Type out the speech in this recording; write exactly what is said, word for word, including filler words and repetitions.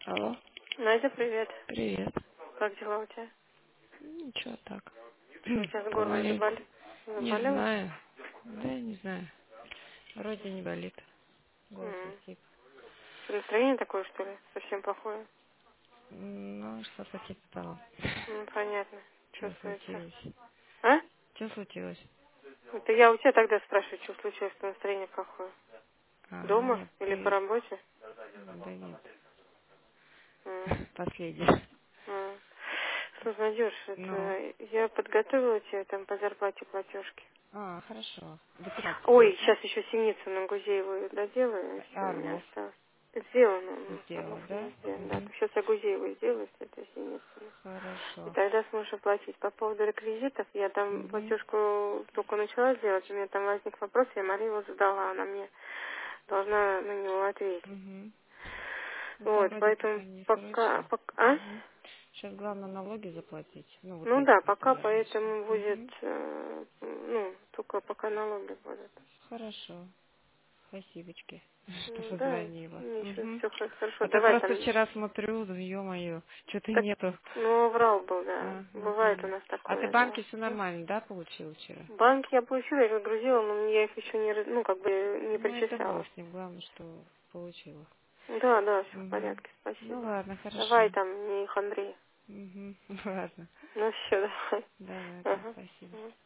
Алло, Надя, привет. привет. Как дела у тебя? Ничего так. Что у тебя с горлом Помаленьку. заболело? Не Заболело? знаю. Да, не знаю. Вроде не болит. Голос М. осип. Что, настроение такое, что ли? Совсем плохое? Ну, что-то типа того. Ну, понятно. Что Чувствуется. случилось? А? Что случилось? Это я у тебя тогда спрашиваю, что случилось, что настроение плохое. А, Дома нет, или по ты... работе? Да нет. М. Последний. М. Слушай, Надюш, Ну. это я подготовила тебе там по зарплате платежки. А, хорошо. До Ой, да? сейчас еще синицу на Гузееву доделаю, и все, у меня Орлов осталось. Сделано, м, сделал, Орлов у да? меня сделан, да. Угу. Сейчас я Гузееву сделаю, с этой синицей. И Хорошо. тогда сможешь оплатить. По поводу реквизитов, я там Угу. платежку только начала делать, у меня там возник вопрос, я Марии его задала, она мне должна на него ответить. Угу. Ну, там Вот, вроде поэтому пока не пока, срочно. пока, а? Угу. Сейчас главное налоги заплатить. Ну, вот Ну эти, да, пока которые раньше. поэтому будет, Угу. э, ну, только пока налоги будут. Хорошо. Спасибочки, что М, Да, позвонила. ничего, Угу. все хорошо. А то Давай просто там, вчера смотрю, ну, ё-моё, что-то так, нету. ну, врал был, да. Ага, Бывает у понятно. нас А ты такое, да. банки все М? нормально, да, получил вчера? Банк я получила, я загрузила, но я их еще не, раз- ну, как бы не Ну, это бог причисляла. с ним, главное, что получила. Да, да, все в Угу. порядке, Ну, спасибо. ладно, хорошо. Давай там, не их Андрей. Угу. Ладно. Ну все, давай. Давай, да, Ага. спасибо. Мгм.